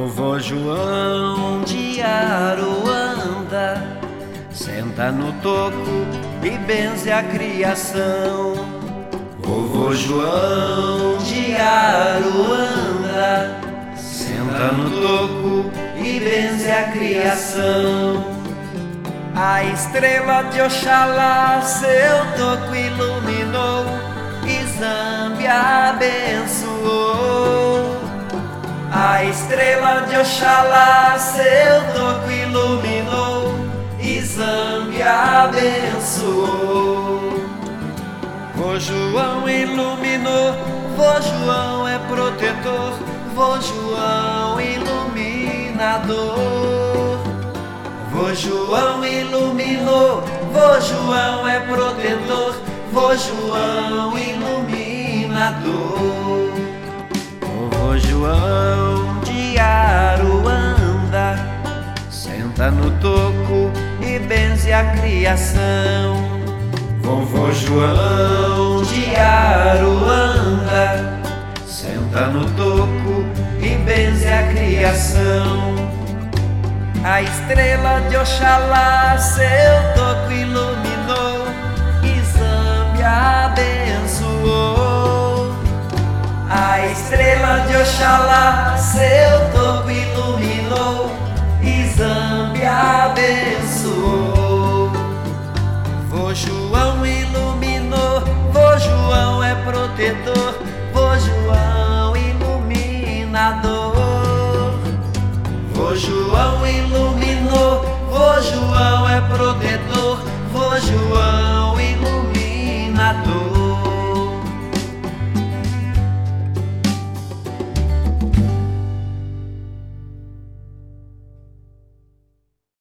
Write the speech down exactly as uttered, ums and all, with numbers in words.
Vovô João de Aruanda senta no toco e benze a criação. Vovô João de Aruanda senta no toco e benze a criação. A estrela de Oxalá seu toco iluminou e Zâmbia abençoou. A estrela de Oxalá seu toco iluminou e Zâmbia abençoou. Vô João iluminou, vô João é protetor, vô João iluminador. Vô João iluminou, vô João é protetor, vô João iluminador. Vovô João de Aruanda senta no toco e benze a criação. Vovô João de Aruanda senta no toco e benze a criação. A estrela de Oxalá seu toco iluminou e Zâmbia abençoou. A estrela de Oxalá seu toco iluminou e Zâmbia abençoou. Vô João iluminou, vô João é protetor, vô João iluminador. Vô João iluminou, vô João é protetor,